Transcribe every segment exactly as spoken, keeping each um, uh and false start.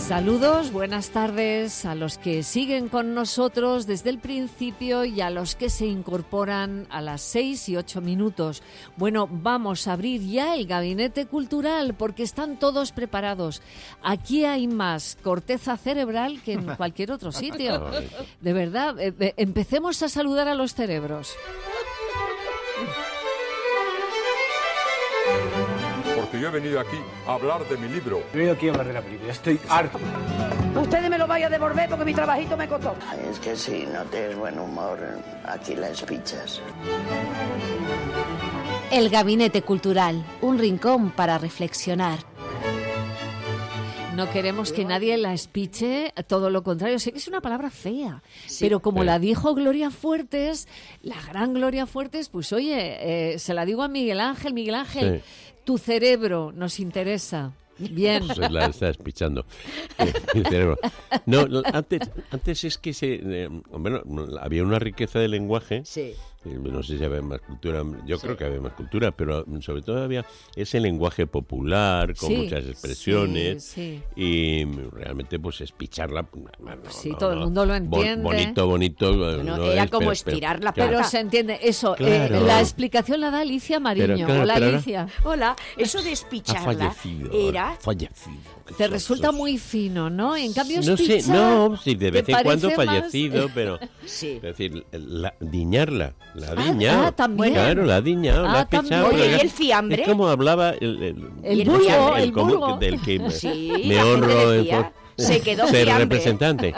Saludos, buenas tardes a los que siguen con nosotros desde el principio y a los que se incorporan a las seis y ocho minutos. Bueno, vamos a abrir ya el gabinete cultural porque están todos preparados. Aquí hay más corteza cerebral que en cualquier otro sitio. De verdad, eh, eh, empecemos a saludar a los cerebros. Porque yo he venido aquí a hablar de mi libro. He venido aquí a hablar de la película, estoy harto. Ustedes me lo vayan a devolver porque mi trabajito me costó. Ay, es que si no tienes buen humor, aquí las pichas. El Gabinete Cultural, un rincón para reflexionar. No queremos que nadie la espiche, todo lo contrario. Sé que es una palabra fea, sí, pero como sí. la dijo Gloria Fuertes, la gran Gloria Fuertes, pues oye, eh, se la digo a Miguel Ángel, Miguel Ángel, sí. Tu cerebro nos interesa. Bien. Pues la estás pichando. Mi cerebro. No, antes, antes es que se, eh, bueno, había una riqueza de lenguaje. Sí. No sé si había más cultura, yo sí. creo que había más cultura, pero sobre todo había ese lenguaje popular con sí, muchas expresiones sí, sí. y realmente pues es picharla. No, sí, no, todo no, el mundo lo entiende. Bonito, bonito. Bueno, no era es, como pero, estirar la pata. Pero se entiende eso. Claro. Eh, la explicación la da Alicia Mariño. Pero, claro, Hola, pero Alicia. Hola, eso de espicharla ha fallecido, era... fallecido. Te resulta muy fino, ¿no? En cambio, no espicha, sé, no, sí, de vez en cuando más... fallecido, pero sí. es decir, la, diñarla, la ah, diña. Ah, también. Claro, la diña, ah, la ha pichado. Oye, ¿y el fiambre? Es como hablaba el, el, el, el burgo, el, el común, burgo. del que sí, me honro en for, se quedó ser fiambre. representante.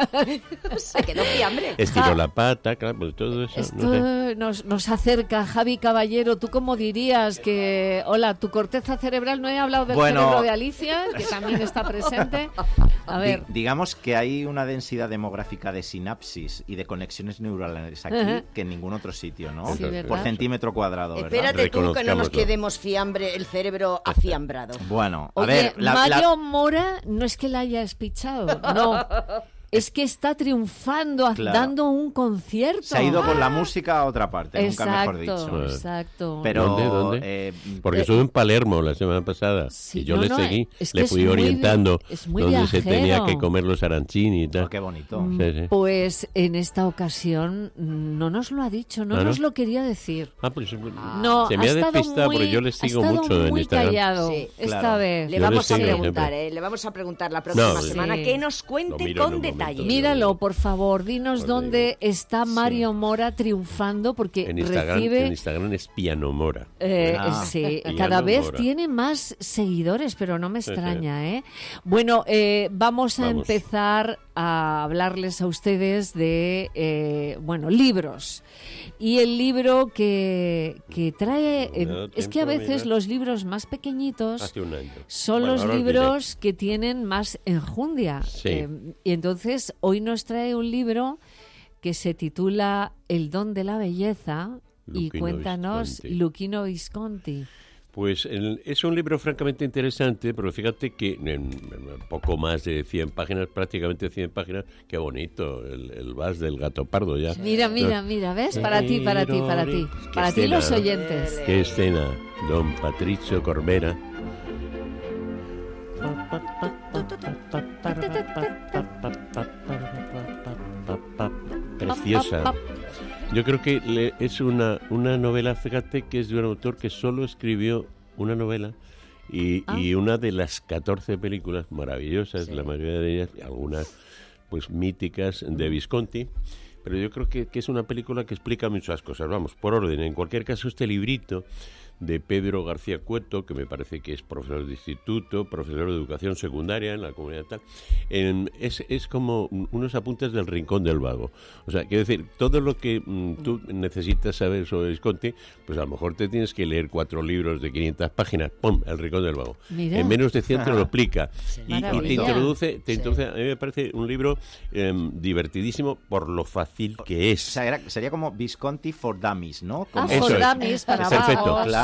Se quedó fiambre. Estiró Ah, la pata, claro, pues todo eso. Esto no sé. nos, nos acerca, Javi Caballero. ¿Tú cómo dirías que, hola, tu corteza cerebral? No he hablado del bueno, cerebro de Alicia, que también está presente. A ver. Di, digamos que hay una densidad demográfica de sinapsis y de conexiones neurales aquí Ajá. que en ningún otro sitio, ¿no? Sí, por centímetro cuadrado, ¿verdad? Espérate tú que no nos quedemos fiambre, el cerebro afiambrado. Bueno, a Oye, ver... La, Mario la... Mora no es que la haya espichado, no. Es que está triunfando, Claro. dando un concierto. Se ha ido con la música a otra parte, Exacto, nunca mejor dicho. Exacto. Pero, ¿Dónde, dónde? Eh, Porque eh, estuve en Palermo la semana pasada sí, y yo no, le no, seguí, es que le es fui muy orientando vi- es muy dónde se viajero. tenía que comer los arancini y tal. oh, qué bonito. Mm, Sí, sí. Pues en esta ocasión no nos lo ha dicho, no ¿Ah, no? nos lo quería decir. Ah, pues No, se me ha estado despistado muy, porque yo le sigo ha estado mucho en muy Instagram. callado Sí, esta claro. vez. Le Yo vamos le a sigo preguntar, siempre. ¿eh? Le vamos a preguntar la próxima No, semana sí. que nos Lo cuente miro en con un detalle. momento. Míralo, por favor, dinos Pues dónde digo. está Mario Mora triunfando porque En Instagram, recibe... en Instagram es Pianomora. Eh, Ah. sí, Piano cada vez Mora. tiene más seguidores, pero no me Sí, sí. extraña, ¿eh? Bueno, eh, vamos a Vamos. empezar a hablarles a ustedes de, eh, bueno, libros. Y el libro que, que trae... eh, Me da es que a tiempo a veces mirar. los libros más pequeñitos Hace un año. son Bueno, los ahora os libros que tienen más enjundia. Sí. Eh, y entonces hoy nos trae un libro que se titula El don de la belleza y Luchino cuéntanos Visconti. Luchino Visconti. Pues el- es un libro francamente interesante, pero fíjate que en, en poco más de cien páginas, prácticamente cien páginas, qué bonito, el, el vas del gato pardo ya. Mira, mira, mira, ¿ves? Para ti, para ti, para ti. Qué Para ti escena, los oyentes. Qué escena, don Patricio Corbera. Preciosa. Yo creo que le- es una, una novela, fíjate que es de un autor que solo escribió una novela y, Ah. y una de las catorce películas maravillosas, Sí. la mayoría de ellas, y algunas pues míticas de Visconti, pero yo creo que, que es una película que explica muchas cosas. Vamos, por orden. En cualquier caso, este librito de Pedro García Cueto, que me parece que es profesor de instituto, profesor de educación secundaria en la comunidad tal, en- es, es como un- unos apuntes del Rincón del Vago. O sea, quiero decir, todo lo que mm, tú necesitas saber sobre Visconti, pues a lo mejor te tienes que leer cuatro libros de quinientas páginas, ¡pum!, El Rincón del Vago. Mira. En menos de cien te lo explica. Y, y te Maravilla. introduce, te Sí. introduce, a mí me parece un libro em, divertidísimo por lo fácil que O es. sea, era- sería como Visconti for Dummies, ¿no? Ah, Como- Eso for es. dummies, para Perfecto. vagos. Claro,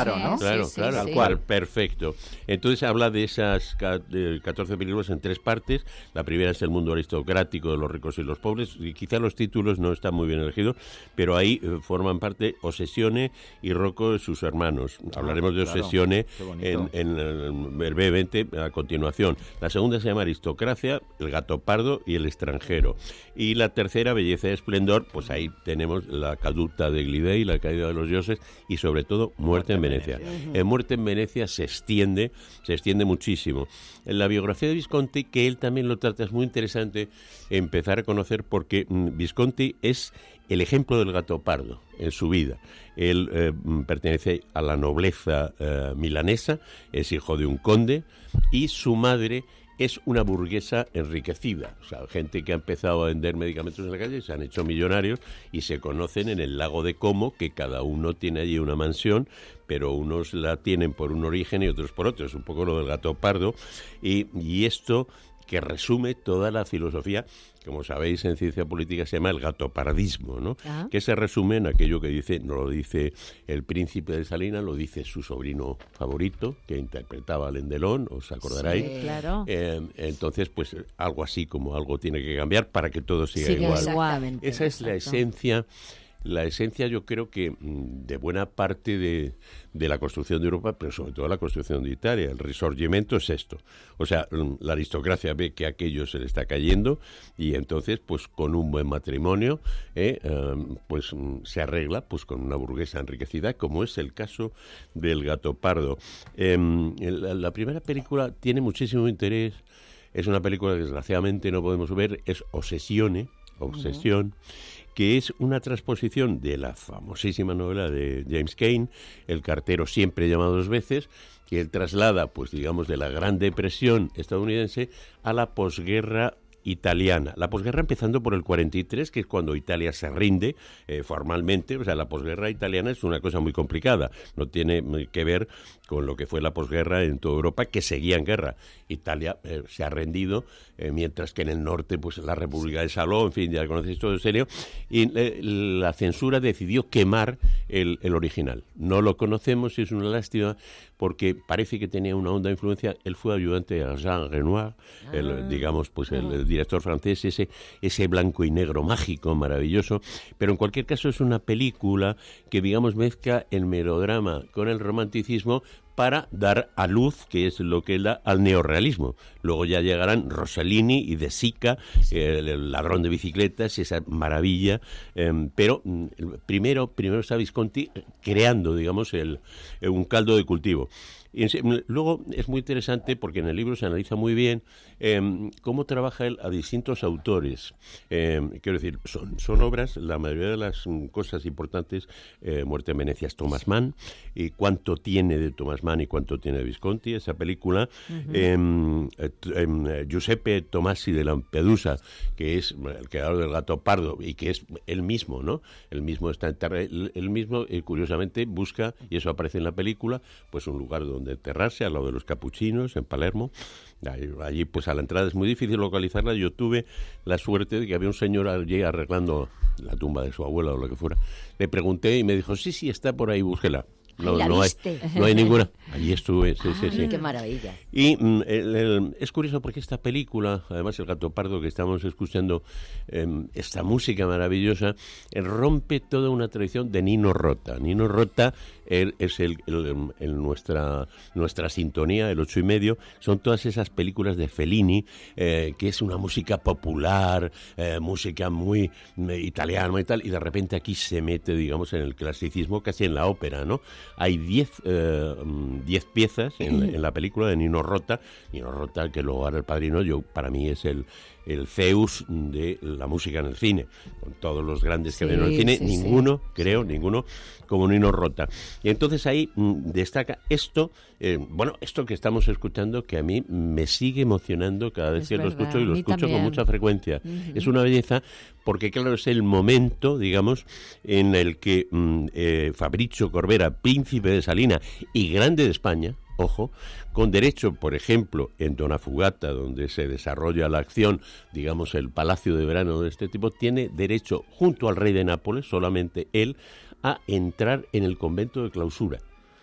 claro, ¿no? Claro, Sí, sí, claro, sí. tal cual, perfecto. Entonces habla de esas ca- de catorce películas en tres partes. La primera es el mundo aristocrático de los ricos y los pobres, y quizá los títulos no están muy bien elegidos, pero ahí eh, forman parte Ossessione y Rocco y sus hermanos. Hablaremos de claro, Ossessione qué bonito. en, en, en- brevemente a continuación. La segunda se llama Aristocracia, El gato pardo y El extranjero. Y la tercera, Belleza y esplendor, pues ahí tenemos La caduta de Glidey, La caída de los dioses y sobre todo Muerte en Venecia. En Muerte en Venecia se extiende, se extiende muchísimo. En la biografía de Visconti, que él también lo trata, es muy interesante empezar a conocer porque mm, Visconti es el ejemplo del gato pardo en su vida. Él eh, pertenece a la nobleza eh, milanesa, es hijo de un conde y su madre es una burguesa enriquecida, o sea, gente que ha empezado a vender medicamentos en la calle, se han hecho millonarios y se conocen en el lago de Como, que cada uno tiene allí una mansión, pero unos la tienen por un origen y otros por otro, es un poco lo del gato pardo, y, y esto que resume toda la filosofía, como sabéis, en ciencia política se llama el gatopardismo, ¿no? Ah. Que se resume en aquello que dice, no lo dice el príncipe de Salinas, lo dice su sobrino favorito, que interpretaba a Lendelón, os acordaréis. Sí, claro. Eh, entonces, pues algo así como algo tiene que cambiar para que todo siga Sigue igual. exactamente, Esa es la exacto. esencia, la esencia yo creo que mm, de buena parte de, de la construcción de Europa, pero sobre todo la construcción de Italia. El Risorgimento es esto. O sea, mm, la aristocracia ve que aquello se le está cayendo y entonces, pues con un buen matrimonio, eh, eh, pues mm, se arregla pues con una burguesa enriquecida, como es el caso del gato pardo. Eh, la, la primera película tiene muchísimo interés. Es una película que desgraciadamente no podemos ver, es Ossessione, Obsesión, uh-huh. que es una transposición de la famosísima novela de James Cain, El cartero siempre llamado dos veces, que él traslada, pues digamos, de la Gran Depresión estadounidense a la posguerra italiana. La posguerra empezando por el cuarenta y tres, que es cuando Italia se rinde eh, formalmente. O sea, la posguerra italiana es una cosa muy complicada. No tiene que ver con lo que fue la posguerra en toda Europa, que seguía en guerra. Italia eh, se ha rendido, eh, mientras que en el norte, pues la República de Saló, en fin, ya conocéis todo en serio. Y eh, la censura decidió quemar el, el original. No lo conocemos y es una lástima porque parece que tenía una honda influencia. Él fue ayudante a Jean Renoir, ah. el, digamos, pues el, el director francés, ese, ese blanco y negro mágico, maravilloso. Pero en cualquier caso es una película que, digamos, mezcla el melodrama con el romanticismo para dar a luz, que es lo que da al neorrealismo. Luego ya llegarán Rossellini y De Sica, eh, el ladrón de bicicletas, esa maravilla. Eh, pero primero, primero está Visconti creando, digamos, el, un caldo de cultivo. Y luego es muy interesante porque en el libro se analiza muy bien eh, cómo trabaja él a distintos autores. Eh, quiero decir, son, son obras, la mayoría de las cosas importantes, eh, Muerte en Venecia es Thomas Mann, y cuánto tiene de Thomas Mann y cuánto tiene de Visconti, esa película. Uh-huh. eh, eh, Giuseppe Tomasi de Lampedusa, que es el creador del Gato Pardo y que es él mismo, ¿no? Él mismo está en terra, él, él mismo, eh, curiosamente, busca, y eso aparece en la película, pues un lugar donde enterrarse, al lado de los capuchinos, en Palermo. Allí, allí, pues a la entrada es muy difícil localizarla. Yo tuve la suerte de que había un señor allí arreglando la tumba de su abuela o lo que fuera. Le pregunté y me dijo, sí, sí, está por ahí, búsquela. No, ¿La no, hay, viste? no hay ninguna. Allí estuve, sí, Ay, sí, sí. Qué maravilla. Y mm, el, el, es curioso porque esta película, además El Gato Pardo que estamos escuchando, eh, esta música maravillosa, eh, rompe toda una tradición de Nino Rota. Nino Rota él, es el, el, el, nuestra, nuestra sintonía, el ocho y medio, son todas esas películas de Fellini, eh, que es una música popular, eh, música muy eh, italiana y tal, y de repente aquí se mete, digamos, en el clasicismo, casi en la ópera, ¿no? Hay diez, eh, diez piezas en, en la película de Nino Rota. Nino Rota, que luego hará El Padrino, yo para mí es el, el Zeus de la música en el cine. Con todos los grandes que sí, ven en el cine, sí, ninguno, sí. creo, sí. ninguno como Nino Rota. Y entonces ahí mm, destaca esto, eh, bueno, esto que estamos escuchando, que a mí me sigue emocionando cada vez es que verdad, lo escucho, y lo escucho también. con mucha frecuencia. Uh-huh. Es una belleza, porque claro, es el momento, digamos, en el que mm, eh, Fabricio Corbera, príncipe de Salina y grande de España, ojo, con derecho, por ejemplo, en Dona Fugata, donde se desarrolla la acción, digamos, el palacio de verano de este tipo, tiene derecho, junto al rey de Nápoles, solamente él, a entrar en el convento de clausura.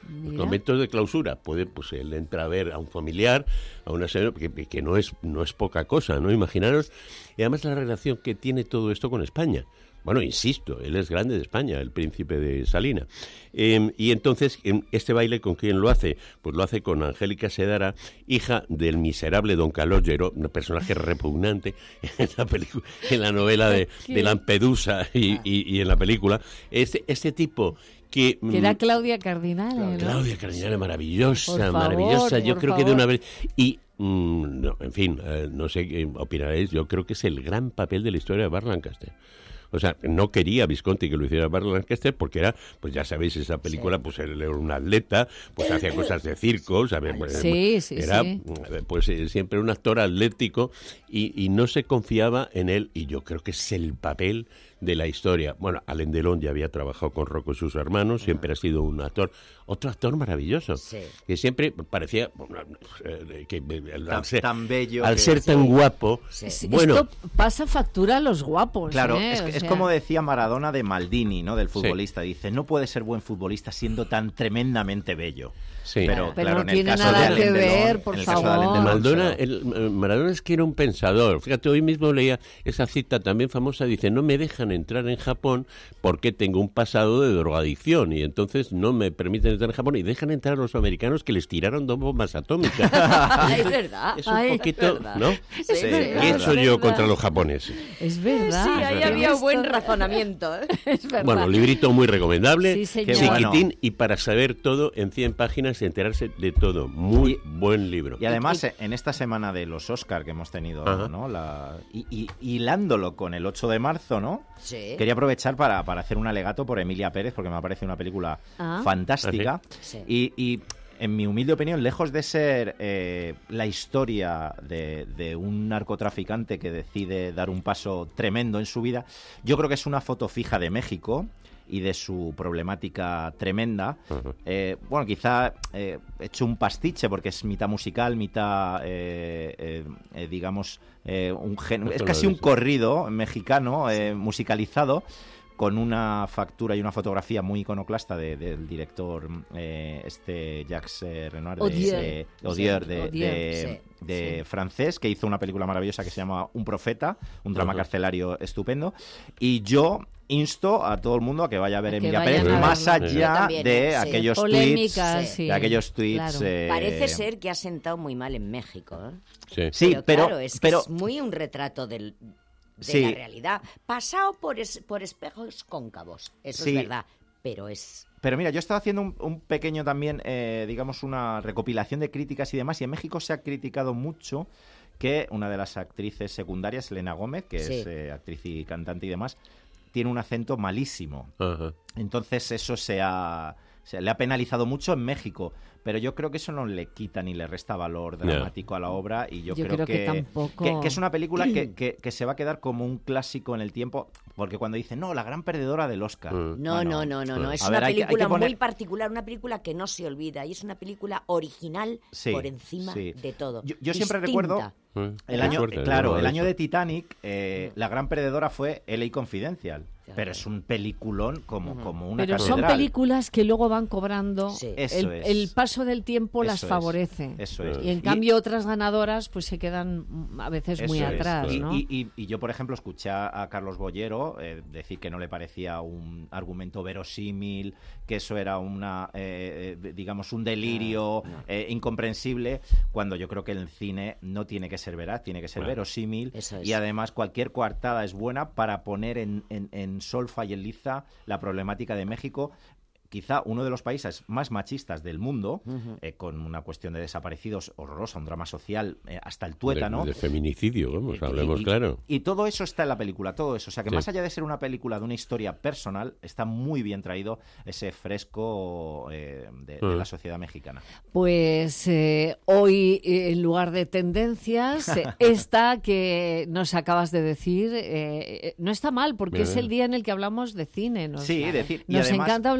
Mira. Momentos de clausura, puede, pues él entra a ver a un familiar, a una señora, que, que no es no es poca cosa, ¿no? Imaginaros, y además la relación que tiene todo esto con España. Bueno, insisto, él es grande de España, el príncipe de Salina. Eh, y entonces, ¿este baile con quién lo hace? Pues lo hace con Angélica Sedara, hija del miserable Don Calogero, un personaje repugnante en la película, en la novela de, de Lampedusa y, y, y en la película. Este, este tipo... Que, que era Claudia Cardinale, ¿no? Claudia Cardinale, maravillosa, por favor, maravillosa. Yo creo favor. que de una vez... Y, mm, no, en fin, eh, no sé qué opinaréis, yo creo que es el gran papel de la historia de Burt Lancaster. O sea, no quería Visconti que lo hiciera Burt Lancaster porque era, pues ya sabéis, esa película, sí. pues él era un atleta, pues hacía cosas de circo, ¿sabes? Sí, sí, era, sí. pues siempre un actor atlético y, y no se confiaba en él, y yo creo que es el papel de la historia. Bueno, Alain Delon ya había trabajado con Rocco y sus hermanos, siempre ha sido un actor, otro actor maravilloso, sí. que siempre parecía que al, tan, ser, tan bello, al que, ser tan sí. guapo, sí. bueno, esto pasa factura a los guapos. Claro, ¿eh? es, o es sea... como decía Maradona de Maldini, ¿no? Del futbolista, sí. Dice, no puede ser buen futbolista siendo tan tremendamente bello. Sí. Pero, pero claro, no en el tiene caso nada de Alain que Delon, ver, por en el caso de favor. Alain Delon, Maradona, solo. el, Maradona es que era un pensador. Fíjate, hoy mismo leía esa cita también famosa, dice, no me dejan entrar en Japón porque tengo un pasado de drogadicción y entonces no me permiten entrar en Japón y dejan entrar a los americanos que les tiraron dos bombas atómicas. Es verdad. Es un Ay, poquito, es ¿no? Sí, Sí, sí, es ¿Qué he verdad. hecho yo contra los japoneses? Es verdad. Sí, ahí verdad. había buen razonamiento. ¿eh? Es verdad. Bueno, librito muy recomendable, Sí, señor. chiquitín, Bueno. y para saber todo en cien páginas y enterarse de todo. Muy buen libro. Y además, en esta semana de los Oscar que hemos tenido, Ajá. ¿no? La, y, y hilándolo con el ocho de marzo, ¿no? Sí. Quería aprovechar para, para hacer un alegato por Emilia Pérez, porque me parece una película Ah. fantástica. Sí. Y, y, en mi humilde opinión, lejos de ser eh, la historia de, de un narcotraficante que decide dar un paso tremendo en su vida, yo creo que es una foto fija de México y de su problemática tremenda. Uh-huh. Eh, bueno, quizá eh, he hecho un pastiche porque es mitad musical, mitad, eh, eh, eh, digamos, eh, un gen- es casi un corrido mexicano eh, musicalizado, con una factura y una fotografía muy iconoclasta de, del director eh, este Jacques eh, Renoir de, Odier. de, Odier, de, Odier, de, sí, de sí. francés, que hizo una película maravillosa que se llama Un profeta, un drama Uh-huh. carcelario estupendo. Y yo insto a todo el mundo a que vaya a ver A que Emilia vayan Pérez, a más verlo. allá Yo también, de sí. aquellos Polémicas, tweets, sí. de aquellos tweets. Claro. eh, Parece ser que ha sentado muy mal en México. ¿eh? Sí. Sí, pero, pero, claro, es, que pero es muy un retrato del, de Sí. la realidad. Pasado por, es, por espejos cóncavos. Eso Sí. es verdad. Pero es... Pero mira, yo he estado haciendo un, un pequeño también, eh, digamos, una recopilación de críticas y demás, y en México se ha criticado mucho que una de las actrices secundarias, Selena Gómez, que Sí. es eh, actriz y cantante y demás, tiene un acento malísimo. Ajá. Entonces eso se ha, se le ha penalizado mucho en México, pero yo creo que eso no le quita ni le resta valor dramático yeah. a la obra, y yo, yo creo, creo que, que, tampoco... que, que es una película que, que, que se va a quedar como un clásico en el tiempo, porque cuando dicen, no, la gran perdedora del Oscar. Mm. No, Bueno, no, no, no, no. Es a una ver, hay que- hay que película poner- muy particular, una película que no se olvida, y es una película original Sí, por encima sí. de todo. Yo, yo siempre Distinta. recuerdo Mm. el Qué año, suerte, claro, ¿no? el año Eso. de Titanic, eh, la gran perdedora fue L A Confidential, Claro. pero es un peliculón como, Ujú. como una Pero son catedral. películas que luego van cobrando. Sí. Eso el, es. el paso del tiempo las Eso es. favorece. Eso es. Y en cambio otras ganadoras pues se quedan mm, a veces muy Eso es. atrás, Y, ¿no? y- y- y yo, por ejemplo, escuché a, a Carlos Bollero eh, decir que no le parecía un argumento verosímil, que eso era una, eh, eh, digamos, un delirio No, no. eh, incomprensible, cuando yo creo que el cine no tiene que ser veraz, tiene que ser Claro. verosímil, Eso es. y además cualquier coartada es buena para poner en, en, en solfa y en liza la problemática de México, quizá uno de los países más machistas del mundo, Ujú. eh, con una cuestión de desaparecidos horrorosa, un drama social eh, hasta el tuétano. De, de feminicidio, vamos, Y- hablemos y, claro. Y todo eso está en la película, todo eso. O sea, que Sí. más allá de ser una película de una historia personal, está muy bien traído ese fresco eh, de, de Mm. la sociedad mexicana. Pues eh, hoy, eh, en lugar de tendencias, eh, esta que nos acabas de decir, eh, eh, no está mal, porque Mira, es mira. el día en el que hablamos de cine. Nos, Sí, decir, y nos además, encanta hablar de cine.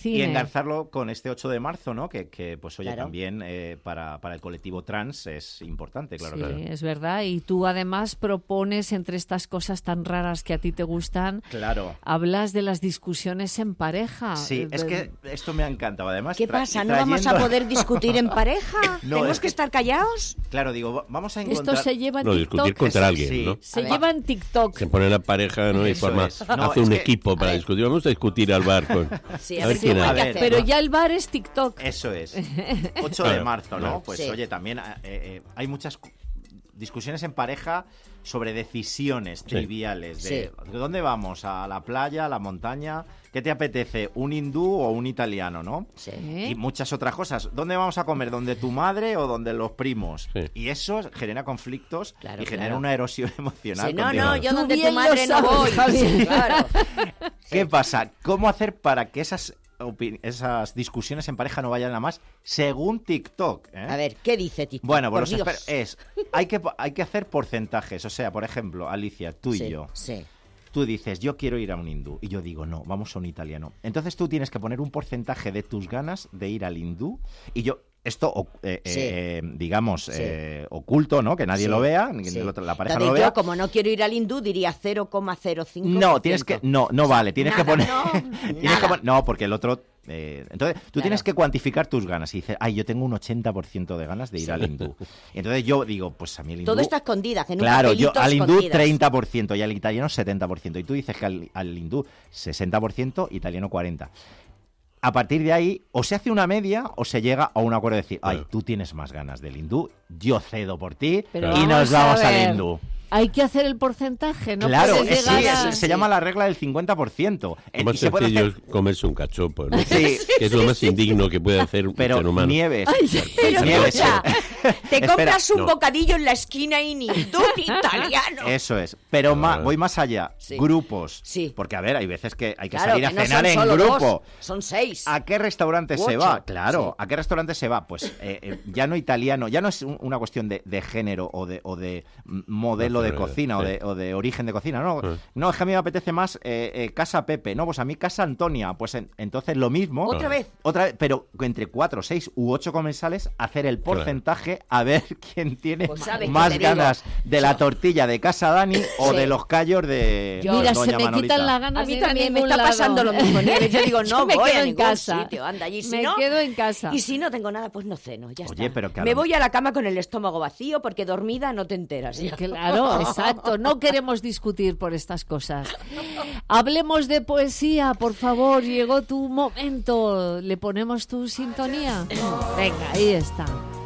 cine. Y engarzarlo con este ocho de marzo, ¿no? Que, que pues oye, Claro. también eh, para, para el colectivo trans es importante, claro. Sí, claro. es verdad. Y tú además propones, entre estas cosas tan raras que a ti te gustan, Claro. hablas de las discusiones en pareja. Sí, Eh, es que esto me ha encantado. Además, ¿Qué tra- pasa? ¿No vamos a trayendo- poder discutir en pareja? No, ¿Tenemos es que que- estar callados? Claro, digo, va- vamos a Esto encontrar... se lleva en No, TikTok. discutir contra Eso, alguien, sí. ¿no? Se A ver. lleva en TikTok. Se pone la pareja, ¿no? Y Eso forma, es. No, hace es un que- equipo para a ver. discutir. Vamos a discutir al bar con... Sí, a ver quién cómo hay. hay que A ver, hacerlo. Pero ya el bar es TikTok. Eso es. ocho de Claro, marzo, ¿no? claro. Pues Sí. oye, también eh, eh, hay muchas cu- discusiones en pareja sobre decisiones triviales. De, Sí. ¿de dónde vamos? ¿A la playa, a la montaña? ¿Qué te apetece? ¿Un hindú o un italiano, no? Sí. ¿Eh? Y muchas otras cosas. ¿Dónde vamos a comer? ¿Donde tu madre o donde los primos? Sí. Y eso genera conflictos Claro, y genera claro. una erosión emocional. Sí, no, continua. no, yo Tú donde bien tu madre lo no sabes, voy. Javier. Sí, claro. ¿Qué pasa? ¿Cómo hacer para que esas, opi- esas discusiones en pareja no vayan a más según TikTok? ¿eh? A ver, ¿qué dice TikTok? Bueno, Por pues los Dios. esper- es hay que hay que hacer porcentajes, o sea, por ejemplo, Alicia, tú y Sí, yo, Sí. tú dices, yo quiero ir a un hindú, y yo digo, no, vamos a un italiano. Entonces tú tienes que poner un porcentaje de tus ganas de ir al hindú, y yo, esto, o- eh, Sí. eh, digamos, Sí. eh, oculto, ¿no? Que nadie Sí, lo vea, ni sí. el otro- la pareja Entonces no lo vea. yo, como no quiero ir al hindú, diría cero coma cero cinco. No, tienes que, no, no vale, tienes que nada, poner, no, tienes nada. que pon- no, porque el otro, eh, entonces tú Claro. tienes que cuantificar tus ganas y dices, ay, yo tengo un ochenta por ciento de ganas de ir al hindú. Y entonces yo digo, pues a mí el hindú. Todo está escondidas, en un Claro, yo papelito al hindú escondidas. treinta por ciento y al italiano setenta por ciento. Y tú dices que al, al hindú sesenta por ciento, italiano cuarenta por ciento. A partir de ahí, o se hace una media o se llega a un acuerdo de decir, ay, Claro. tú tienes más ganas del hindú, yo cedo por ti Pero y nos vamos a ver, al hindú. Hay que hacer el porcentaje, no claro, puedes es- sí, llegar a... es- se llama la regla del cincuenta por ciento. Eh, Lo más y se puede sencillo hacer- es comerse un cachopo, ¿no? Sí. Que es lo más indigno que puede hacer un Pero ser humano. Nieves, Pero Nieves, escucha, eh. te Espera, compras un no. bocadillo en la esquina y ni tú ni italiano. Eso es. Pero ma- Ah. voy más allá. Sí. Grupos. Sí. Porque, a ver, hay veces que hay que Claro, salir a que no cenar son en solo grupo. dos, son seis. ¿A qué restaurante se Ocho. va? Claro, Sí. ¿a qué restaurante se va? Pues eh, eh, ya no italiano, ya no es un- una cuestión de, de género o de, o de mm, modelo No, de pero, cocina o, sí. de, o de origen de cocina, no. Sí. No, es que a mí me apetece más eh, eh, Casa Pepe, no, pues a mí Casa Antonia. Pues en- entonces lo mismo. Otra vez. Otra vez, pero entre cuatro, seis u ocho comensales, hacer el porcentaje a ver quién tiene Pues sabes qué más te digo. ganas de la tortilla de Casa Dani o Sí. de los callos de Yo- Mira, Doña se me Manolita. quitan las ganas A mí de ir a también me ningún está lado. pasando lo mismo, Nieves. Yo digo, no me voy quedo a en ningún casa. sitio, anda, y si me no- quedo en casa. Y si no tengo nada, pues no ceno, ya Oye, está. pero que a Me lo- voy a la cama con el estómago vacío porque dormida no te enteras. ya. Claro, exacto. No queremos discutir por estas cosas. Hablemos de poesía, por favor. Llegó tu momento. ¿Le ponemos tu sintonía? Venga, ahí está.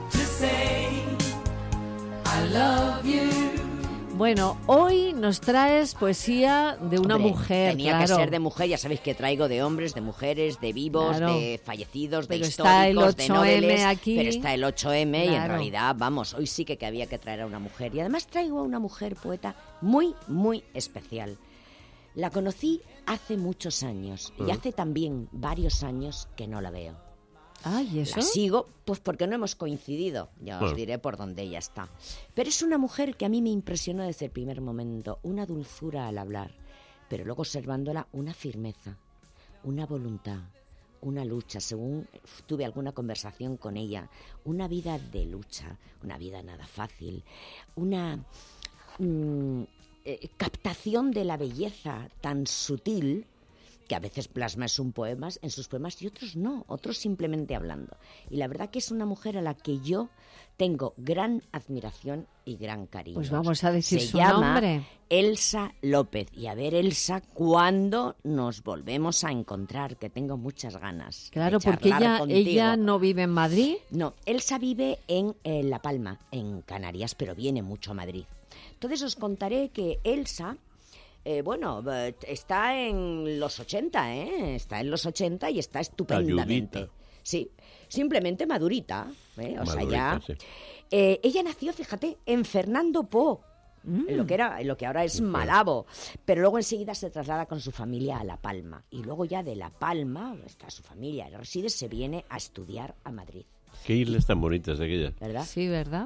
Bueno, hoy nos traes poesía de una Hombre, mujer. Tenía claro. que ser de mujer, ya sabéis que traigo de hombres, de mujeres, de vivos, Claro. de fallecidos, de Pero está el históricos, de ocho eme noveles. aquí. Pero está el ocho eme y en Claro. realidad, vamos, hoy sí que, que había que traer a una mujer. Y además traigo a una mujer poeta muy, muy especial. La conocí hace muchos años y hace también varios años que no la veo. Ay, ¿eso? La sigo, pues porque no hemos coincidido. Ya os Bueno. diré por dónde ella está. Pero es una mujer que a mí me impresionó desde el primer momento. Una dulzura al hablar, pero luego observándola una firmeza, una voluntad, una lucha. Según tuve alguna conversación con ella, una vida de lucha, una vida nada fácil, una mm, eh, captación de la belleza tan sutil que a veces plasma en sus poemas, en sus poemas y otros no, otros simplemente hablando. Y la verdad que es una mujer a la que yo tengo gran admiración y gran cariño. Pues vamos a decir Se su llama nombre. Elsa López. Y a ver, Elsa, ¿cuándo nos volvemos a encontrar? Que tengo muchas ganas. Claro, de porque charlar ella, contigo. ella no vive en Madrid. No, Elsa vive en eh, La Palma, en Canarias, pero viene mucho a Madrid. Entonces os contaré que Elsa, eh, bueno, eh, está en los ochenta, ¿eh? Está en los ochenta y está estupendamente. Ayudita. Sí, simplemente madurita, ¿eh? O sea, Madurita, ya... sí. Eh, ella nació, fíjate, en Fernando Po, en lo que era, en lo que ahora es Malabo, pero luego enseguida se traslada con su familia a La Palma y luego ya de La Palma, está su familia reside, se viene a estudiar a Madrid. Qué islas tan bonitas aquellas. ¿Verdad? Sí, ¿verdad?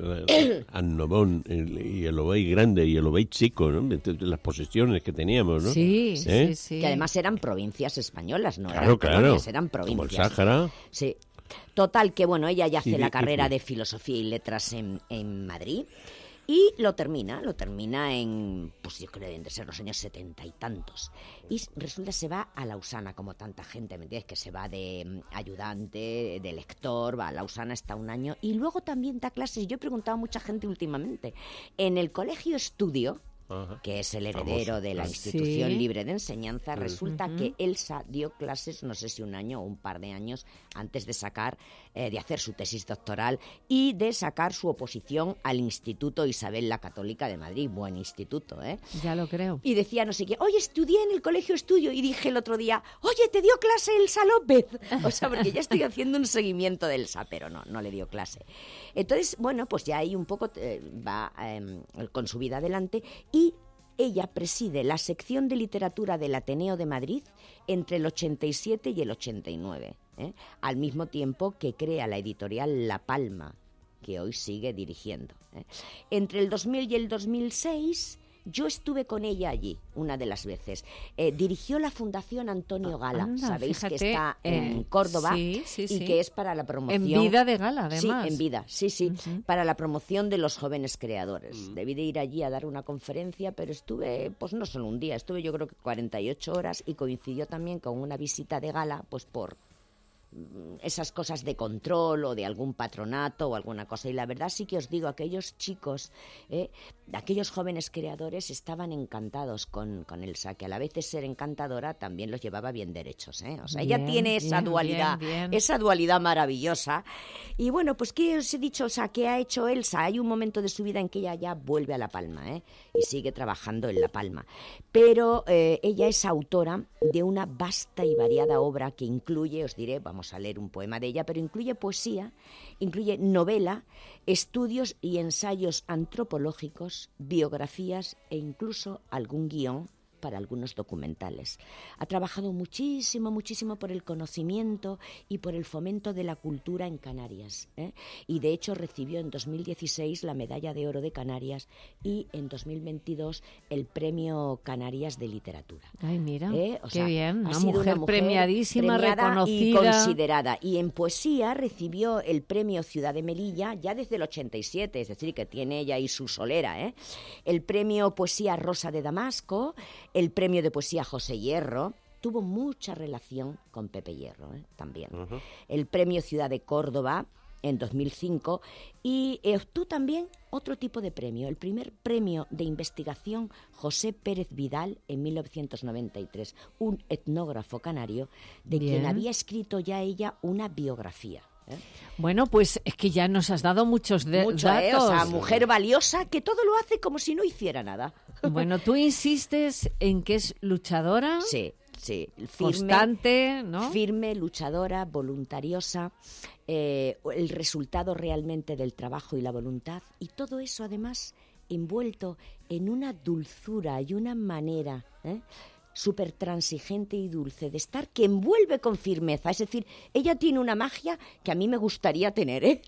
Annobón y el Obey grande y el Obey chico, ¿no? Las posesiones que teníamos, ¿no? Sí, ¿Eh? sí, sí. Que además eran provincias españolas, ¿no? Claro, eran claro. colonias, eran provincias. Como el Sáhara. Sí. Total, que bueno, ella ya hace Sí, la ¿qué carrera fue? de Filosofía y Letras en, en Madrid y lo termina, lo termina en, pues yo creo que deben de ser los años setenta y tantos. Y resulta se va a Lausana, como tanta gente, ¿me entiendes? Que se va de mm, ayudante, de lector, va a Lausana, está un año y luego también da clases. Yo he preguntado a mucha gente últimamente, en el Colegio Estudio, Ajá. que es el heredero Famoso, de la claro. Institución Sí. Libre de Enseñanza, resulta Ujú. que Elsa dio clases, no sé si un año o un par de años, antes de sacar, eh, de hacer su tesis doctoral y de sacar su oposición al Instituto Isabel la Católica de Madrid. Buen instituto, ¿eh? Ya lo creo. Y decía no sé qué, oye, estudié en el Colegio Estudio, y dije el otro día, oye, ¿te dio clase Elsa López? O sea, porque ya estoy haciendo un seguimiento de Elsa, pero no, no le dio clase. Entonces, bueno, pues ya ahí un poco eh, va eh, con su vida adelante y ella preside la sección de literatura del Ateneo de Madrid entre el ochenta y siete y el ochenta y nueve, ¿eh? Al mismo tiempo que crea la editorial La Palma, que hoy sigue dirigiendo, ¿eh? Entre el dos mil y el dos mil seis yo estuve con ella allí, una de las veces. Eh, dirigió la Fundación Antonio Gala, Anda, sabéis fíjate, que está en eh, Córdoba sí, sí, y sí. que es para la promoción... En vida de Gala, además. Sí, en vida, sí, sí, Ujú. para la promoción de los jóvenes creadores. Debí de ir allí a dar una conferencia, pero estuve, pues no solo un día, estuve yo creo que cuarenta y ocho horas y coincidió también con una visita de Gala, pues por mm, esas cosas de control o de algún patronato o alguna cosa. Y la verdad sí que os digo, aquellos chicos, eh, aquellos jóvenes creadores estaban encantados con, con Elsa, que a la vez de ser encantadora también los llevaba bien derechos, ¿eh? O sea, ella Bien, tiene esa bien, dualidad, bien, bien. esa dualidad maravillosa. Y bueno, pues ¿qué os he dicho? O sea, ¿qué ha hecho Elsa? Hay un momento de su vida en que ella ya vuelve a La Palma, ¿eh? Y sigue trabajando en La Palma. Pero eh, ella es autora de una vasta y variada obra que incluye, os diré, vamos a leer un poema de ella, pero incluye poesía, incluye novela, estudios y ensayos antropológicos, biografías e incluso algún guión para algunos documentales. Ha trabajado muchísimo, muchísimo por el conocimiento y por el fomento de la cultura en Canarias, ¿eh? Y de hecho recibió en dos mil dieciséis la Medalla de Oro de Canarias y en dos mil veintidós el Premio Canarias de Literatura. Ay, mira, ¿Eh? O qué sea, bien. ha Una sido mujer, una mujer premiadísima, premiada reconocida. y considerada. Y en poesía recibió el Premio Ciudad de Melilla ya desde el ochenta y siete, es decir, que tiene ella ahí su solera, ¿eh? El Premio Poesía Rosa de Damasco, el Premio de Poesía José Hierro. Tuvo mucha relación con Pepe Hierro, ¿eh? También. Uh-huh. El Premio Ciudad de Córdoba en dos mil cinco y obtuvo también otro tipo de premio, el primer premio de investigación José Pérez Vidal en mil novecientos noventa y tres, un etnógrafo canario de Bien. quien había escrito ya ella una biografía. ¿eh? Bueno, pues es que ya nos has dado muchos de Mucho, datos. ¿eh? O sea, mujer valiosa que todo lo hace como si no hiciera nada. Bueno, tú insistes en que es luchadora. Sí. Sí, firme, constante, ¿no? Firme, luchadora, voluntariosa, eh, el resultado realmente del trabajo y la voluntad, y todo eso además envuelto en una dulzura y una manera ¿eh? súper transigente y dulce de estar que envuelve con firmeza. Es decir, ella tiene una magia que a mí me gustaría tener, ¿eh?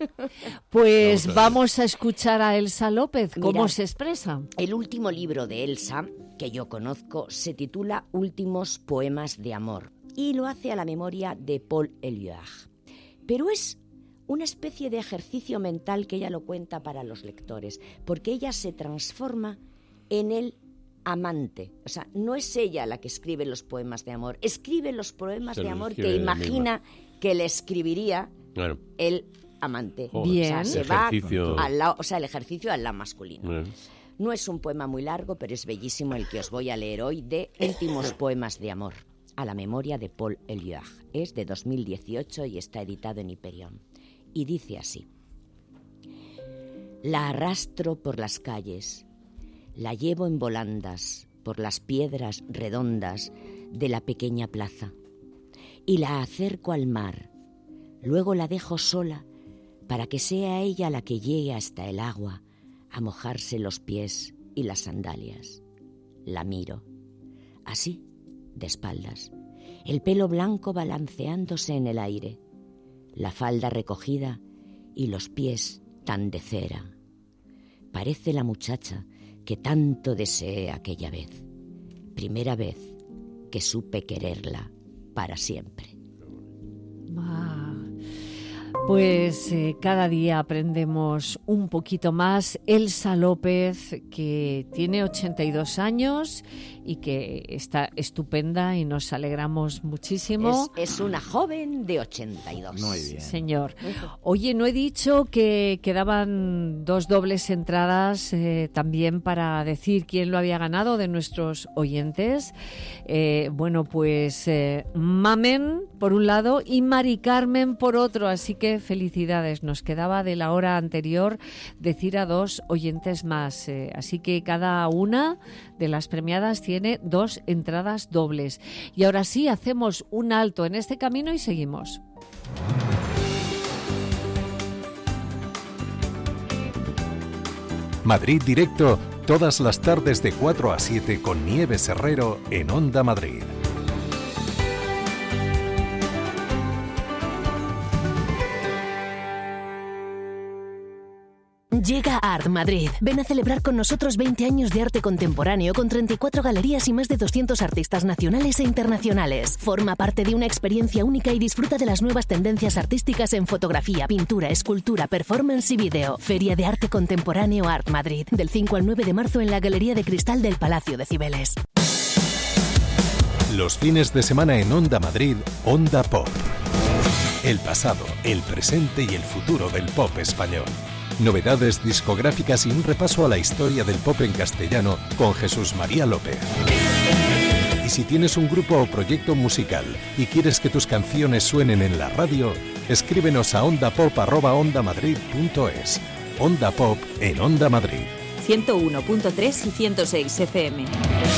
Pues vamos a escuchar a Elsa López, cómo Mirad, se expresa. El último libro de Elsa, que yo conozco, se titula Últimos poemas de amor y lo hace a la memoria de Paul Éluard. Pero es una especie de ejercicio mental que ella lo cuenta para los lectores, porque ella se transforma en el amante. O sea, no es ella la que escribe los poemas de amor, escribe los poemas Se de los amor escribe que ella imagina misma. que le escribiría Claro. el amante. Joder, Bien. O sea, se ejercicio. va al lado, o sea, el ejercicio al lado masculino. Bueno. No es un poema muy largo, pero es bellísimo el que os voy a leer hoy de Últimos poemas de amor, a la memoria de Paul Éluard. Es de dos mil dieciocho y está editado en Hiperión. Y dice así: la arrastro por las calles, la llevo en volandas por las piedras redondas de la pequeña plaza y la acerco al mar. Luego la dejo sola para que sea ella la que llegue hasta el agua a mojarse los pies y las sandalias. La miro, así, de espaldas, el pelo blanco balanceándose en el aire. la falda recogida y los pies tan de cera. Parece la muchacha que tanto deseé aquella vez, primera vez que supe quererla para siempre. Ah. Pues eh, cada día aprendemos un poquito más. Elsa López, que tiene ochenta y dos años y que está estupenda y nos alegramos muchísimo. Es, es una joven de ochenta y dos. Muy bien. Señor. Oye, no he dicho que quedaban dos dobles entradas eh, también para decir quién lo había ganado de nuestros oyentes. Eh, bueno, pues eh, Mamen por un lado y Mari Carmen por otro, así que felicidades. Nos quedaba de la hora anterior decir a dos oyentes más, eh, así que cada una de las premiadas tiene dos entradas dobles. Y ahora sí, hacemos un alto en este camino y seguimos. Madrid Directo, todas las tardes de cuatro a siete con Nieves Herrero en Onda Madrid. Llega Art Madrid. Ven a celebrar con nosotros veinte años de arte contemporáneo con treinta y cuatro galerías y más de doscientos artistas nacionales e internacionales. Forma parte de una experiencia única y disfruta de las nuevas tendencias artísticas en fotografía, pintura, escultura, performance y vídeo. Feria de Arte Contemporáneo Art Madrid. Del cinco al nueve de marzo en la Galería de Cristal del Palacio de Cibeles. Los fines de semana en Onda Madrid, Onda Pop. El pasado, el presente y el futuro del pop español. Novedades discográficas y un repaso a la historia del pop en castellano con Jesús María López. Y si tienes un grupo o proyecto musical y quieres que tus canciones suenen en la radio, escríbenos a ondapop arroba ondamadrid punto es. Onda Pop en Onda Madrid. ciento uno punto tres y ciento seis F M.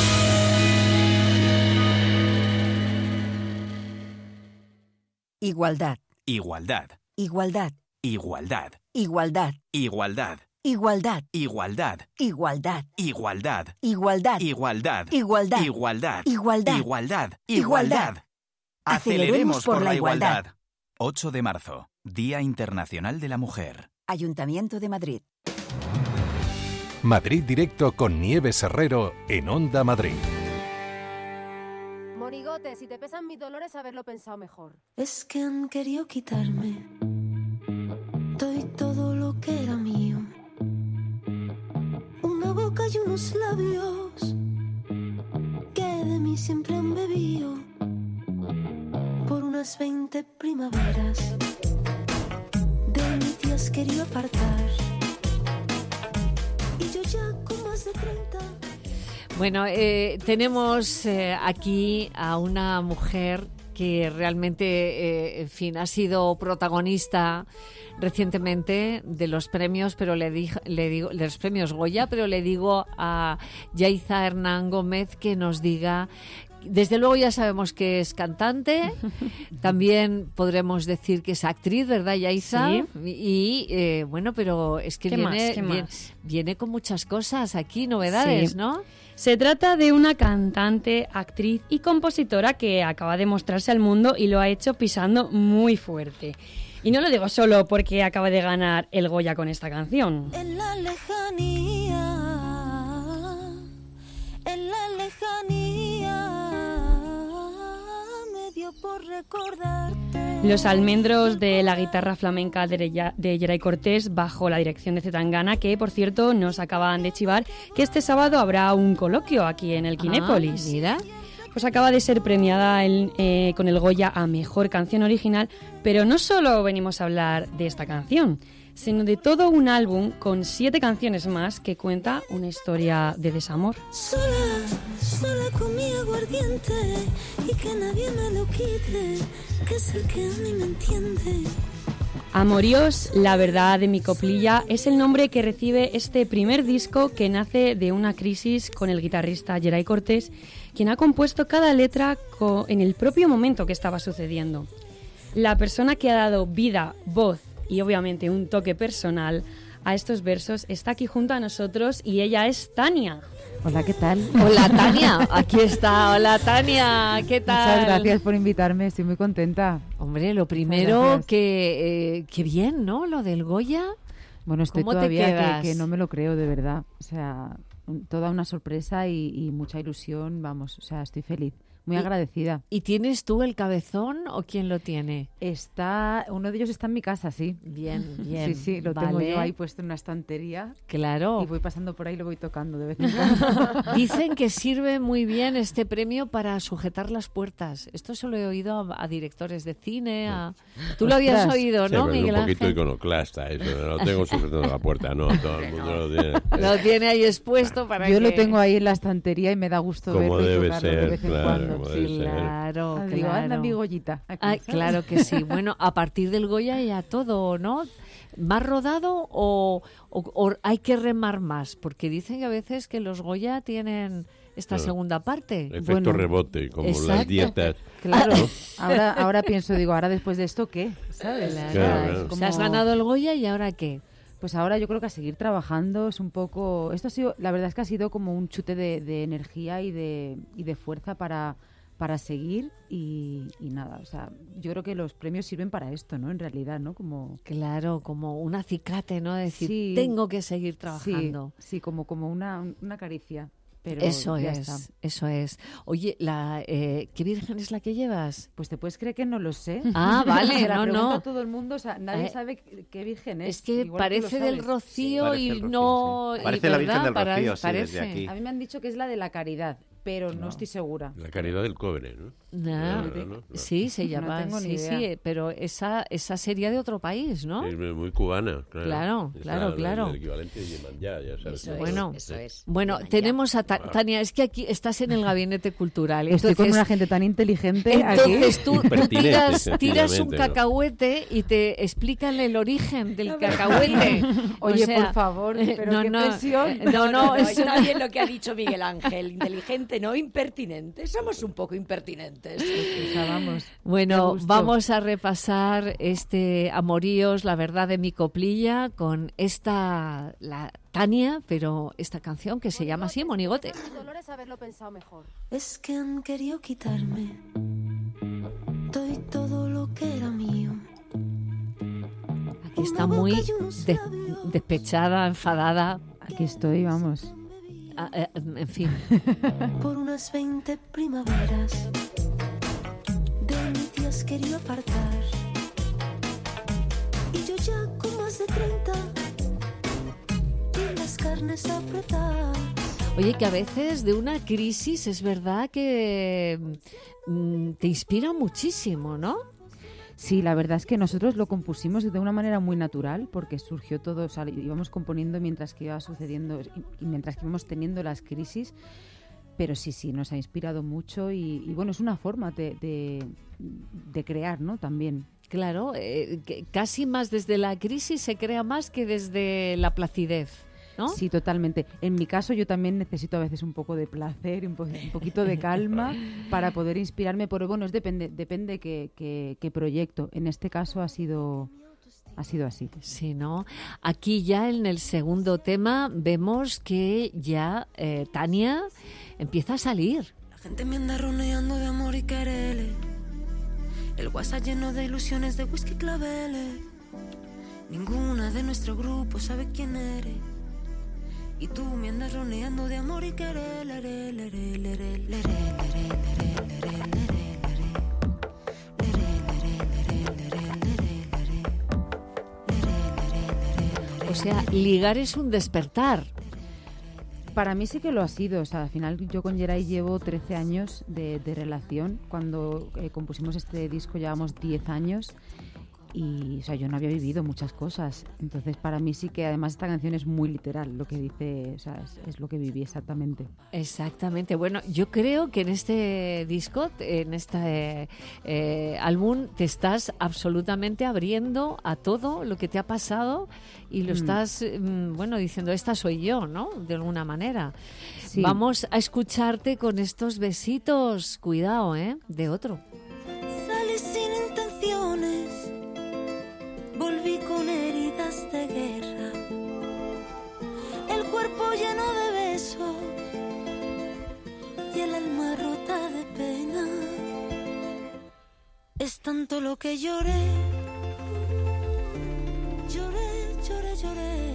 Igualdad. Igualdad. Igualdad. Igualdad. Igualdad. Igualdad. Igualdad. Igualdad. Igualdad. Igualdad. Igualdad. Igualdad. Igualdad. Igualdad. Igualdad. Igualdad. Igualdad. Aceleremos por la igualdad. ocho de marzo, Día Internacional de la Mujer. Ayuntamiento de Madrid. Madrid Directo con Nieves Herrero en Onda Madrid. Morigote, si te pesan mis dolores, haberlo pensado mejor. Es que han querido quitarme doy todo lo que era mío. Una boca y unos labios que de mí siempre han bebido. Por unas veinte primaveras de mi tía has querido apartar. Y yo ya con más de treinta. Bueno, eh, tenemos eh, aquí a una mujer que realmente, eh, en fin, ha sido protagonista recientemente de los premios, pero le, di, le digo, de los premios Goya, pero le digo a Yaiza Hernán Gómez que nos diga. Desde luego ya sabemos que es cantante, también podremos decir que es actriz, ¿verdad, Yaiza? Sí. Y eh, bueno, pero es que ¿Qué viene, más? ¿Qué viene, más? viene con muchas cosas aquí, novedades, Sí. ¿no? Se trata de una cantante, actriz y compositora que acaba de mostrarse al mundo y lo ha hecho pisando muy fuerte. Y no lo digo solo porque acaba de ganar el Goya con esta canción. En la lejanía, en la lejanía, me dio por recordarte. Los almendros de la guitarra flamenca de, de Geray Cortés bajo la dirección de Zetangana, que por cierto nos acaban de chivar que este sábado habrá un coloquio aquí en el Kinépolis. Ah, mira. Pues acaba de ser premiada el, eh, con el Goya a Mejor Canción Original, pero no solo venimos a hablar de esta canción, sino de todo un álbum con siete canciones más que cuenta una historia de desamor. Sola, sola con mi aguardiente y que nadie me lo quite, que es el que a mí me entiende. Amoríos, la verdad de mi coplilla, es el nombre que recibe este primer disco que nace de una crisis con el guitarrista Geray Cortés, quien ha compuesto cada letra en el propio momento que estaba sucediendo. La persona que ha dado vida, voz y obviamente un toque personal a estos versos está aquí junto a nosotros y ella es Tania. Hola, ¿qué tal? Hola, Tania. Aquí está. Hola, Tania. ¿Qué tal? Muchas gracias por invitarme. Estoy muy contenta. Hombre, lo primero, que, eh, que bien, ¿no? Lo del Goya. Bueno, estoy ¿Cómo te todavía quedas? que, que no me lo creo, de verdad. O sea, un- toda una sorpresa y, y mucha ilusión, vamos. O sea, estoy feliz. Muy Y- agradecida. ¿Y tienes tú el cabezón o quién lo tiene? Está, uno de ellos está en mi casa, sí. Bien, bien. Sí, sí, lo tengo Vale. yo ahí puesto en una estantería. Claro. Y voy pasando por ahí y lo voy tocando de vez en cuando. Dicen que sirve muy bien este premio para sujetar las puertas. Esto se lo he oído a, a directores de cine. A... Tú lo habías Ostras. oído, Sí, ¿no, pero es Miguel un poquito Ángel? iconoclasta eso, no lo tengo sujetando la puerta, no, todo el mundo lo tiene. Lo tiene ahí expuesto para Yo que... lo tengo ahí en la estantería y me da gusto Como verlo y debe tocarlo de ser, vez en claro, cuando. como Sí, debe ser. Claro, Ah, claro. digo, anda mi Goyita. aquí, Ay, ¿sabes? claro que sí. Bueno, a partir del Goya ya todo, ¿no? ¿Más rodado o, o- o hay que remar más? Porque dicen que a veces que los Goya tienen esta Claro. segunda parte. Efecto Bueno, rebote, como las exacto. dietas. Claro, ¿no? ahora, ahora pienso, digo, ahora después de esto, ¿qué? ¿Sabes? Claro. O sea, Claro, es claro. O como- sea, has ganado el Goya y ¿ahora qué? Pues ahora yo creo que a seguir trabajando es un poco... Esto ha sido, la verdad es que ha sido como un chute de, de energía y de, y de fuerza para, para seguir y, y nada, o sea, yo creo que los premios sirven para esto, ¿no? En realidad, ¿no? Como... Claro, como un acicate, ¿no? Decir, Sí. tengo que seguir Sí, trabajando. sí, como, como una, una caricia. Pero Eso ya es, está. eso es. Oye, la, eh, ¿qué virgen es la que llevas? Pues te puedes creer que no lo sé. Ah, vale, Se la no, pregunto no. a todo el mundo, o sea, nadie Eh, sabe qué qué virgen es. Es que Igual tú lo parece del sabes. Rocío Parece y el Rocío, no... sí. y Parece la Virgen ¿verdad? del Para- Rocío, sí, desde parece. aquí. A mí me han dicho que es la de la caridad, pero no, estoy segura. La caridad del cobre, ¿no? No, No, no, no. sí, se No llama, tengo sí, ni idea. sí, eh, pero esa, esa sería de otro país, ¿no? Es muy cubana, claro. Claro, Es claro, la- la- claro. El equivalente de Yemanjá, ya sabes. Eso ¿no? es, Bueno, eso es. Bueno, Yemanjá. tenemos a Ta- Tania, es que aquí estás en el gabinete cultural. Estoy con entonces- una gente tan inteligente Entonces tú, tú Impertinente, tiras, tiras un sencillamente, ¿no? cacahuete y te explican el origen del cacahuete. O Oye, sea, por favor, eh, pero no, qué no, presión. eh, no, no, es está una- bien lo que ha dicho Miguel Ángel. Inteligente, no impertinente. Somos un poco impertinentes. O sea, vamos. qué Bueno, gusto. vamos a repasar este Amoríos, la verdad de mi coplilla, con esta, la Tania, pero esta canción que se llama así, Monigote. Dolores haberlo pensado mejor. Es que han querido quitarme doy todo lo que era mío. Aquí está muy des- despechada, enfadada. Aquí estoy, vamos. Ah, eh, en fin. Por unas veinte primaveras de mi te has querido apartar. Y yo ya con más de treinta y las carnes apretadas. Oye, que a veces de una crisis es verdad que mm, te inspira muchísimo, ¿no? Sí, la verdad es que nosotros lo compusimos de una manera muy natural porque surgió todo, o sea, íbamos componiendo mientras que iba sucediendo y, y mientras que íbamos teniendo las crisis, pero sí, sí, nos ha inspirado mucho y, y bueno, es una forma de, de, de crear, ¿no? También. Claro, eh, que casi más desde la crisis se crea más que desde la placidez, ¿no? Sí, totalmente. En mi caso yo también necesito a veces un poco de placer, un, po- un poquito de calma para poder inspirarme, pero bueno, es depende depende qué, qué, qué proyecto. En este caso ha sido ha sido así. Sí, ¿no? Aquí ya en el segundo tema vemos que ya eh, Tania empieza a salir. La gente me anda roneando de amor y quereres. El WhatsApp lleno de ilusiones de whisky claveles. Ninguna de nuestro grupo sabe quién eres. Y tú me andas roneando de amor y querer, lere, lere, lere, lere, lere, lere, lere, O sea, ligar es un despertar. Para mí sí que lo ha sido. O sea, al final yo con Geray llevo trece años de, de relación. Cuando eh, compusimos este disco llevamos diez años. Y, o sea, yo no había vivido muchas cosas. Entonces, para mí sí que además esta canción es muy literal. Lo que dice, o sea, es, es lo que viví exactamente. Exactamente. Bueno, yo creo que en este disco, en este eh, álbum, te estás absolutamente abriendo a todo lo que te ha pasado y lo Mm. estás, mm, bueno, diciendo, esta soy yo, ¿no? De alguna manera. Sí. Vamos a escucharte con estos besitos, cuidado, ¿eh? De otro. Salí sin intenciones, volví con heridas de guerra, el cuerpo lleno de besos Solo que lloré, lloré, lloré, lloré,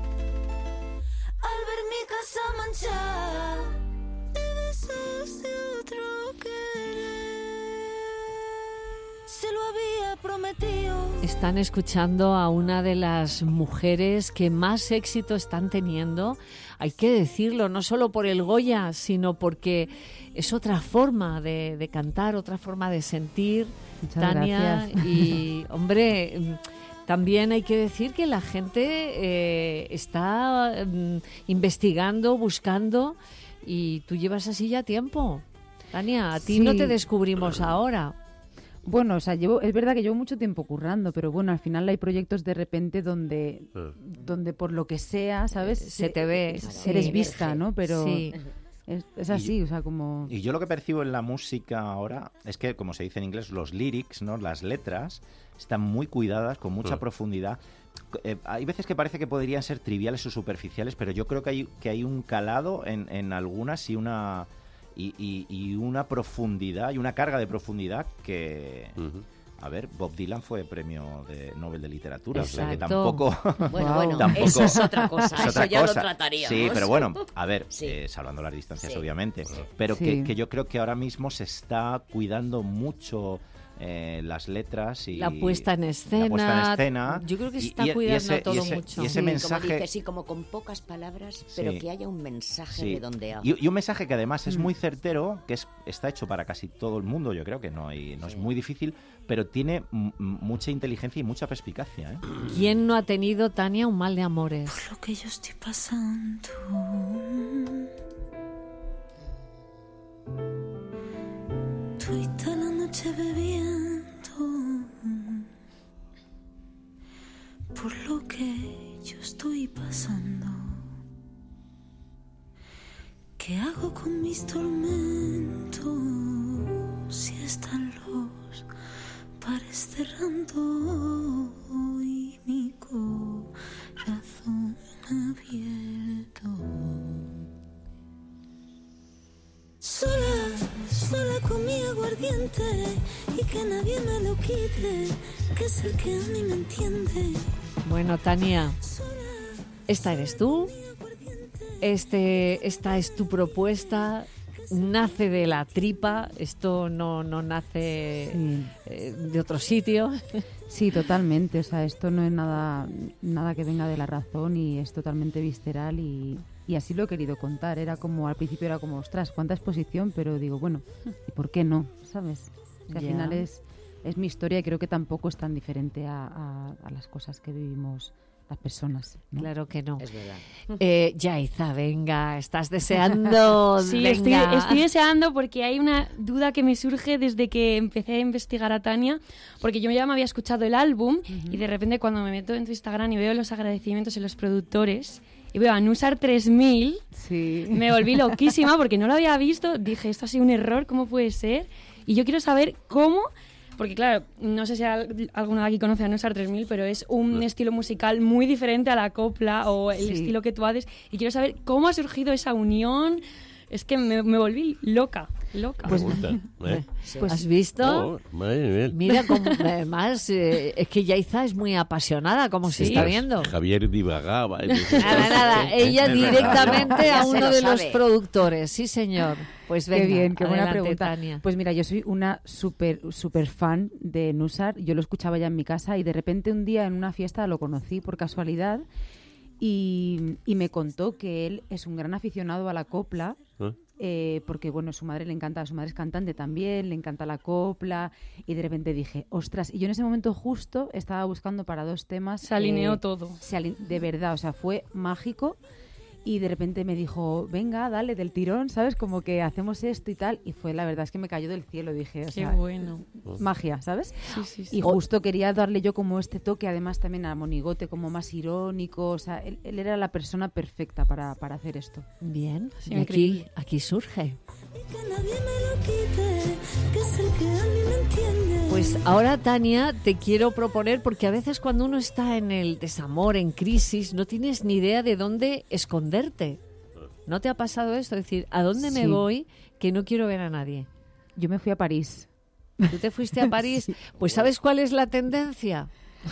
al ver mi casa manchada de besos de otro querer. Se lo había prometido. Están escuchando a una de las mujeres que más éxito están teniendo. Hay que decirlo, no solo por el Goya, sino porque es otra forma de, de cantar, otra forma de sentir. Muchas Tania, gracias. y hombre, también hay que decir que la gente eh, está eh, investigando, buscando, y tú llevas así ya tiempo. Tania, a ti Sí. no te descubrimos ahora. Bueno, o sea, llevo, es verdad que llevo mucho tiempo currando, pero bueno, al final hay proyectos de repente donde, Ah. donde por lo que sea, ¿sabes? Se te ve, sí. Eres vista, ¿no? Pero Sí. es, es así, o sea, como... Y yo lo que percibo en la música ahora es que, como se dice en inglés, los lyrics, ¿no? Las letras están muy cuidadas, con mucha Mm. profundidad. Eh, hay veces que parece que podrían ser triviales o superficiales, pero yo creo que hay, que hay un calado en, en algunas y una... Y, y, y una profundidad y una carga de profundidad que, Ujú. a ver, Bob Dylan fue premio de Nobel de Literatura, o sea que Exacto. tampoco... Bueno, bueno, tampoco- eso es otra cosa, es eso otra ya cosa. lo trataríamos. Sí, pero bueno, a ver, Sí. eh, salvando las distancias, Sí. obviamente, pero Sí. que, que yo creo que ahora mismo se está cuidando mucho eh, las letras y La puesta en escena. la puesta en escena. Yo creo que se y- está y- y cuidando ese- todo y ese, mucho. Y ese Sí, mensaje... como dices, sí, como con pocas palabras, pero Sí. que haya un mensaje Sí. redondeado. Y, y un mensaje que además es Mm. muy certero, que es está hecho para casi todo el mundo, yo creo que no, hay, no es muy difícil, pero tiene m- m- mucha inteligencia y mucha perspicacia. ¿eh? ¿Quién no ha tenido, Tania, un mal de amores? Lo que yo estoy pasando. Tuviste la noche bebiendo por lo que yo estoy pasando. ¿Qué hago con mis tormentos si están los bares cerrando y mi corazón abierto? Sola, sola con mi aguardiente y que nadie me lo quite, que es el que a mí me entiende. Bueno, Tania, esta eres tú. Este, esta es tu propuesta. Nace de la tripa. Esto no, no nace Sí. eh, de otro sitio. Sí, totalmente. O sea, esto no es nada, nada que venga de la razón y es totalmente visceral y, y así lo he querido contar. Era como, al principio era como, ostras, cuánta exposición, pero digo, bueno, ¿y por qué no? ¿Sabes? Que al Ya. final es, es mi historia y creo que tampoco es tan diferente a, a- a las cosas que vivimos las personas, ¿no? Claro que no. Es verdad. Eh, Yaiza, venga, estás deseando. Sí, venga. estoy, estoy deseando porque hay una duda que me surge desde que empecé a investigar a Tania, porque yo ya me había escuchado el álbum y de repente cuando me meto en tu Instagram y veo los agradecimientos en los productores y veo a Nusar tres mil, Sí. me volví loquísima porque no lo había visto. Dije, esto ha sido un error, ¿cómo puede ser? Y yo quiero saber cómo... Porque claro, no sé si al- alguno de aquí conoce a Nusar tres mil, pero es un estilo musical muy diferente a la copla o el Sí. estilo que tú haces. Y quiero saber cómo ha surgido esa unión. Es que me, me volví loca, loca. Pues, Me gusta, ¿eh? pues, ¿has visto? Oh, madre mía. Mira, como, además, eh, es que Yaiza es muy apasionada, como se está viendo. Javier divagaba. Nada, nada, ella Es verdad. directamente Ya a se uno lo de los sabe. productores, sí señor. Pues venga, Qué bien, qué buena adelante, pregunta. Tania. Pues mira, yo soy una súper súper fan de Nusar. Yo lo escuchaba ya en mi casa y de repente un día en una fiesta lo conocí por casualidad y, y me contó que él es un gran aficionado a la copla. ¿Eh? Eh, porque bueno, su madre le encanta, su madre es cantante también, le encanta la copla y de repente dije, ostras, y yo en ese momento justo estaba buscando para dos temas. Se alineó todo. se aline- de verdad, o sea, fue mágico y de repente me dijo, venga, dale del tirón, ¿sabes? Como que hacemos esto y tal y fue, la verdad es que me cayó del cielo, dije, o Qué sea, bueno. magia, ¿sabes? Sí, sí, sí. Y justo quería darle yo como este toque, además también a Monigote como más irónico, o sea, él, él era la persona perfecta para, para hacer esto. Bien, Sí, y aquí, increíble. aquí surge. Y que nadie me lo quite, que es el que a mí me entiende. Pues ahora, Tania, te quiero proponer, porque a veces cuando uno está en el desamor, en crisis, no tienes ni idea de dónde esconderte. ¿No te ha pasado esto? Es decir, ¿a dónde me Sí. voy que no quiero ver a nadie? Yo me fui a París. Tú te fuiste a París. Pues ¿sabes cuál es la tendencia?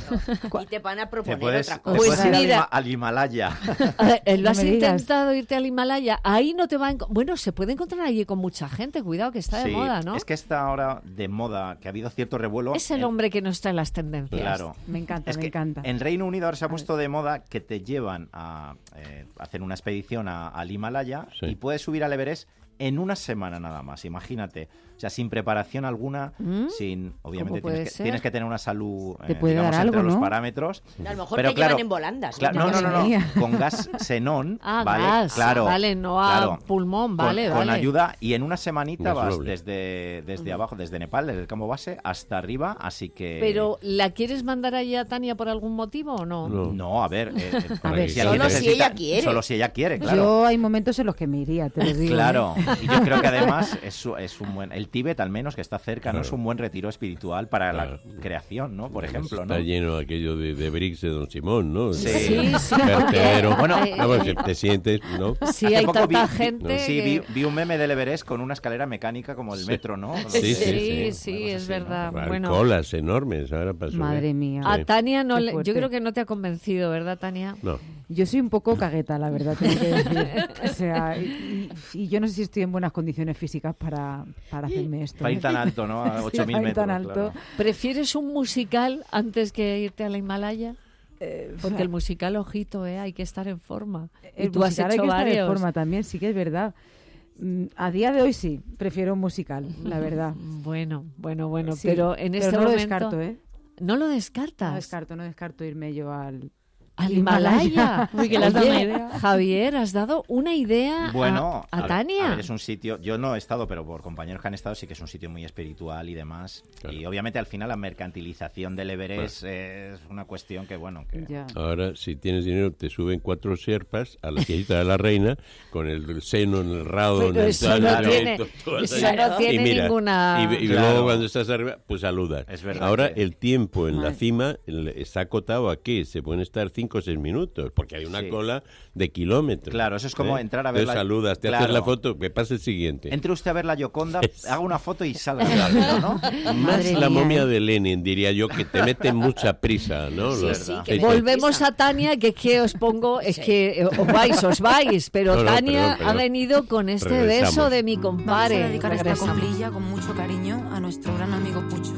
Y te van a proponer puedes, otra te cosa. puedes Pues ir al, mira. Hima- al Himalaya. ¿Lo No has me digas. intentado irte al Himalaya? Ahí no te va a... enco- Bueno, se puede encontrar allí con mucha gente. Cuidado, que está de Sí, moda, ¿no? Es que está ahora de moda, que ha habido cierto revuelo. Es el en- hombre que nos trae las tendencias. Claro. Me encanta, Es me que encanta. En Reino Unido ahora se ha puesto de moda que te llevan a eh, hacer una expedición a- al Himalaya Sí. y puedes subir al Everest en una semana nada más, imagínate. O sea, sin preparación alguna, ¿Mm? sin... Obviamente puede tienes que, ser? tienes que tener una salud, Te eh, puede digamos, dar entre algo, los ¿no? parámetros. A lo mejor Pero te claro, llevan en volandas. Claro, Ya no, no, no, no, veía. con gas xenón, Ah, ¿vale? gas. Claro, Vale, no a claro. pulmón, Con- vale, con, vale. ayuda, y en una semanita Gas vas doble. desde, desde abajo, desde Nepal, desde el campo base, hasta arriba, así que... Pero, ¿la quieres mandar allí a Tania por algún motivo o no? No. No, a ver, eh, eh, A ver, si solo alguien si necesita- ella quiere. Solo si ella quiere, claro. Yo hay momentos en los que me iría, te lo digo. Claro, ¿eh? y yo creo que además es, su- es un buen... El Tíbet, al menos, que está cerca, no Claro. es un buen retiro espiritual para Claro. la creación, ¿no? Por ejemplo, ¿no? Está lleno aquello de, de bricks de Don Simón, ¿no? Sí. Sí, sí, Vertedero. porque- Bueno, eh, vamos, que te sientes, ¿no? Sí, Hace hay poco vi- tanta vi- gente Sí, que- vi, vi un meme del Everest con una escalera mecánica como el Sí. metro, ¿no? Sí, sí, sí, sí. sí, Una cosa es así, ¿no? verdad. Hay Bueno, colas enormes ahora para subir. Madre mía. a Tania no Qué le- yo fuerte. creo que no te ha convencido, ¿verdad, Tania? No. Yo soy un poco cagueta, la verdad, tengo que decir. O sea, y, y- y yo no sé si estoy en buenas condiciones físicas para, para hacerme esto. Para ir ¿eh? tan alto, ¿no? A Sí, ocho mil para ir metros. tan alto. claro. ¿Prefieres un musical antes que irte a la Himalaya? Eh, Porque el musical, ojito, ¿eh? Hay que estar en forma. Y el tú has musical hay hecho que estar en varios. forma también, sí que es verdad. Mm, A día de hoy sí, prefiero un musical, la verdad. Bueno, bueno, bueno, Sí, pero en pero este no lo momento... descarto, ¿eh? ¿No lo descartas? No descarto, no descarto irme yo al... Al Himalaya. Uy, que le has dado Oye, una idea. Javier, has dado una idea Bueno, a, a ver, Tania. a ver, es un sitio, yo no he estado, pero por compañeros que han estado, sí que es un sitio muy espiritual y demás. Claro. Y obviamente al final la mercantilización del Everest es una cuestión que, bueno, que... Ya. Ahora, si tienes dinero, te suben cuatro sierpas a la sillita de la reina con el seno en el rado, Pero en el eso tal, no en el- tiene- to- todo eso así. no tiene Y mira, ninguna- Y, y Claro. luego cuando estás arriba, pues saludas. Es verdad Ahora, que- el tiempo en la Ay. cima el- está acotado a qué? Se pueden estar cinco o seis minutos, porque hay una Sí. cola de kilómetros. Claro, eso es como entrar a ver Entonces la- saludas, te Claro. haces la foto, que pase el siguiente. Entre usted a ver la Yoconda, Es- haga una foto y salga rápido, ¿no? Más Madre la mía, momia ¿eh? de Lenin, diría yo, que te mete mucha prisa, ¿no? Sí, Lo- sí, verdad. que Sí, me sí. Volvemos a Tania, que es que os pongo, es Sí. que eh, os vais, os vais, pero No, no, Tania perdón, perdón. ha venido con este Regresamos. beso de mi Vamos a compadre. dedicar esta Regresamos. coplilla con mucho cariño a nuestro gran amigo Pucho.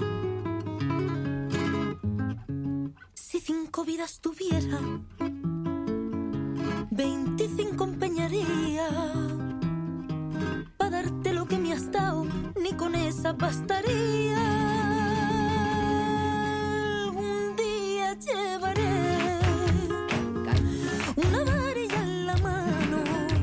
Si cinco vidas tuviera, veinticinco empeñaría para darte lo que me has dado, ni con esa bastaría. Algún día llevaré una varilla en la mano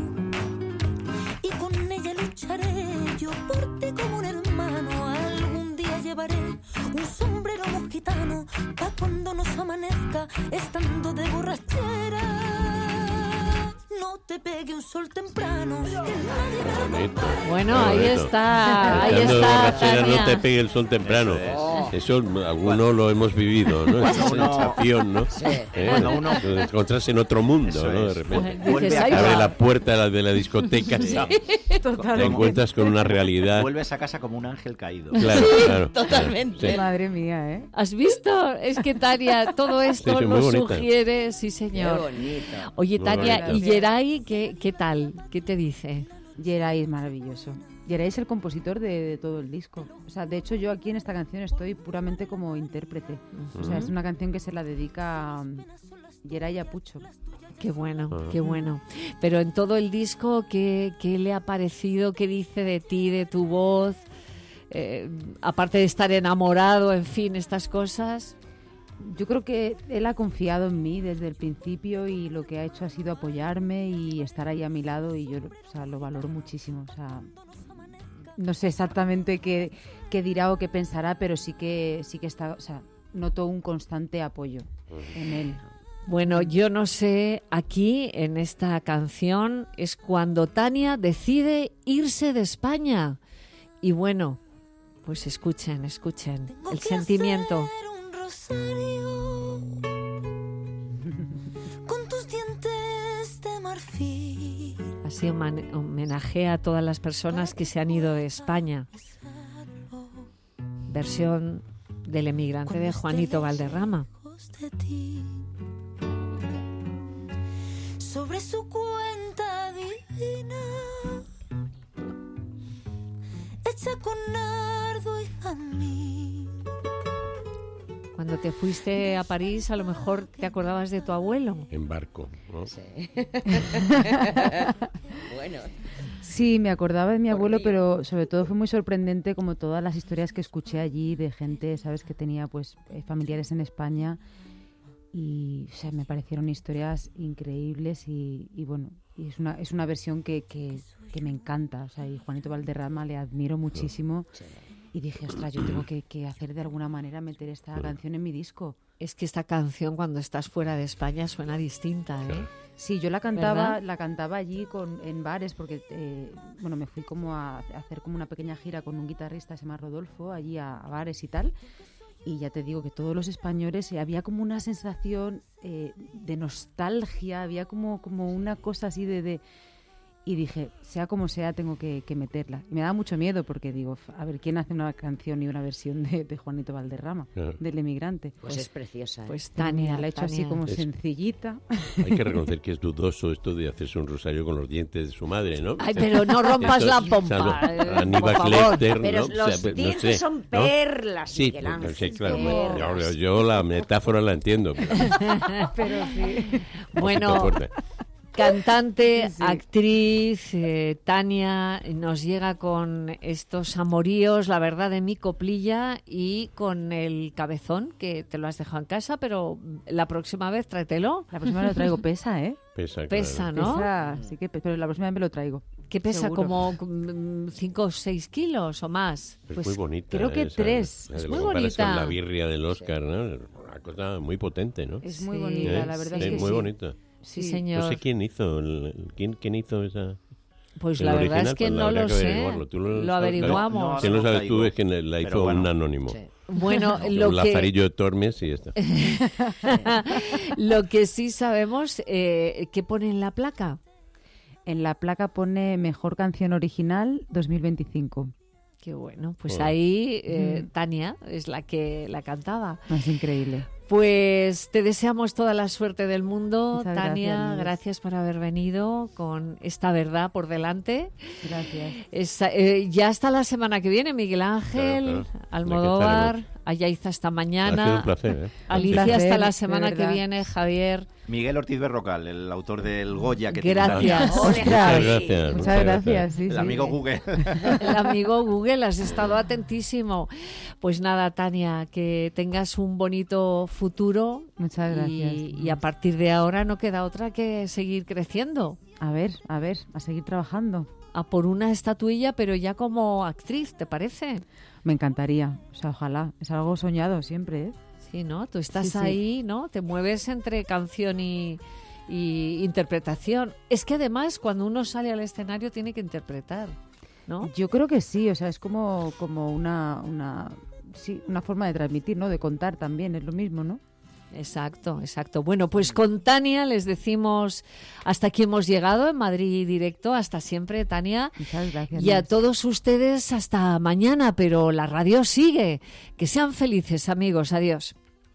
y con ella lucharé yo por ti como un hermano. Algún día llevaré un sombrero mosquitano pa' cuando nos amanezca estando de borrachera. No te pegue un sol temprano, que nadie me lo Bonito. compare. Bueno, Qué ahí bonito. está, ahí Estando de está borrachera, Tania. no te pegue el sol temprano. Eso Eso, algunos lo hemos vivido, ¿no? Esa uno- sensación, ¿no? ¿Eh? Cuando uno- Te encontrás en otro mundo, Eso ¿no? De es. repente. Dices, Vuelve a "Ay, Abre va". la puerta de la, de la discoteca, Sí. te Totalmente. encuentras con una realidad. Vuelves a casa como un ángel caído. Claro, claro. totalmente. Sí. Madre mía, ¿eh? ¿Has visto? Es que Tania, todo esto Sí, sí, muy nos bonita. sugiere, sí Qué señor. bonito. Oye, Muy Tania, bonita. ¿y Geray qué, qué tal? ¿Qué te dice? Geray es maravilloso. Geray es el compositor de, de todo el disco. O sea, de hecho yo aquí en esta canción estoy puramente como intérprete. O sea, es una canción que se la dedica a um, Geray a Pucho. Qué bueno, Ah. qué bueno. Pero en todo el disco, ¿qué, qué le ha parecido? ¿Qué dice de ti, de tu voz? Eh, aparte de estar enamorado, en fin, estas cosas. Yo creo que él ha confiado en mí desde el principio y lo que ha hecho ha sido apoyarme y estar ahí a mi lado y yo, o sea, lo valoro muchísimo. O sea, no sé exactamente qué, qué dirá o qué pensará, pero sí que sí que está, o sea, noto un constante apoyo en él. Bueno, yo no sé, aquí en esta canción es cuando Tania decide irse de España. Y bueno, pues escuchen, escuchen el sentimiento. Un rosario con tus dientes de marfil. Así homan- homenajea a todas las personas que se han ido de España. versión del emigrante de Juanito Valderrama. De ti, sobre su cuenta divina, hecha con nardo y jazmín. Cuando te fuiste a París, a lo mejor te acordabas de tu abuelo. En barco, ¿no? Sí. Bueno. Sí, me acordaba de mi abuelo, pero sobre todo fue muy sorprendente como todas las historias que escuché allí de gente, ¿sabes?, que tenía pues eh, familiares en España y, o sea, me parecieron historias increíbles y, y bueno, y es una es una versión que, que, que me encanta, o sea, y Juanito Valderrama le admiro muchísimo. Sí. Y dije, ostras, yo tengo que, que hacer de alguna manera, meter esta canción en mi disco. Es que esta canción cuando estás fuera de España suena distinta, ¿eh? Sí, yo la cantaba, ¿verdad? la cantaba allí con, en bares porque, eh, bueno, me fui como a, a hacer como una pequeña gira con un guitarrista, se llama Rodolfo, allí a, a bares y tal. Y ya te digo que todos los españoles, eh, había como una sensación eh, de nostalgia, había como, como una cosa así de... de y dije, sea como sea, tengo que, que meterla. Y me daba mucho miedo porque digo, a ver, ¿quién hace una canción y una versión de, de Juanito Valderrama, claro, del emigrante? Pues, pues es preciosa. ¿eh? Pues Tania, la he hecho Tania. así como Es, sencillita. Hay que reconocer que es dudoso esto de hacerse un rosario con los dientes de su madre, ¿no? Ay, pero no rompas Esto, la o pompa. sea, no, eh, Aníbal por favor. Lecter, Pero ¿no? los O sea, dientes no sé, son ¿no? perlas, Sí, Miguel pues, no sé, Ángel, claro. perlas. Yo, yo la metáfora la entiendo. Pero, Pero sí. Bueno, cantante, Sí, sí. actriz, eh, Tania nos llega con estos amoríos, la verdad, de mi coplilla y con el cabezón, que te lo has dejado en casa, pero la próxima vez tráetelo. La próxima vez lo traigo, pesa, ¿eh? Pesa, Pesa, claro. ¿no? Pesa, sí que, pe- pero la próxima vez me lo traigo. ¿Qué pesa? Seguro. ¿Como cinco o seis kilos o más? Es Pues muy bonita. creo que esa, tres. la Es de muy lo comparas bonita. con la birria del Oscar, ¿no? Una cosa muy potente, ¿no? Es muy Sí, bonita, ¿Eh? la verdad Sí, es que muy sí. bonita. Sí, Sí. señor. No sé quién hizo, el, el- ¿quién, quién hizo esa... Pues el la verdad original, es que pues no habría lo que sé. averiguarlo. ¿Tú Lo sabes? averiguamos. No, Si no no sabes caigo. tú, es que la Pero hizo bueno, un anónimo. Sí. Bueno, Un lo que, Lazarillo de Tormes y ya está. lo que sí sabemos, eh, ¿qué pone en la placa? En la placa pone Mejor Canción Original dos mil veinticinco. Qué bueno, pues Joder. ahí eh, Mm. Tania es la que la cantaba. Es increíble. Pues te deseamos toda la suerte del mundo, Muchas Tania. gracias, Luis. Gracias por haber venido con esta verdad por delante. Gracias. Esa- eh, ya hasta la semana que viene, Miguel Ángel, Claro, claro. Almodóvar, Aquí Ayaiza hasta Ha sido mañana, un placer, ¿eh? Alicia Un placer, hasta la de semana que verdad. viene, Javier. Miguel Ortiz Berrocal, el autor del Goya que Gracias. tiene Ole, Muchas Javi. gracias. Muchas gracias. Sí, el sí. amigo Google. El amigo Google, has estado atentísimo. Pues nada, Tania, que tengas un bonito futuro. Muchas gracias. Y, y a partir de ahora no queda otra que seguir creciendo. A ver, a ver, a seguir trabajando. A por una estatuilla, pero ya como actriz, ¿te parece? Me encantaría. O sea, ojalá. Es algo soñado siempre, ¿eh? Sí, ¿no? Tú estás Sí, sí. ahí, ¿no? Te mueves entre canción y, y interpretación. Es que además, cuando uno sale al escenario, tiene que interpretar, ¿no? Yo creo que sí. O sea, es como, como una, una, sí, una forma de transmitir, ¿no? De contar también. Es lo mismo, ¿no? Exacto, exacto. Bueno, pues con Tania les decimos hasta aquí hemos llegado en Madrid Directo. Hasta siempre, Tania. Muchas gracias. Y a Luis. todos ustedes hasta mañana, pero la radio sigue. Que sean felices, amigos. Adiós.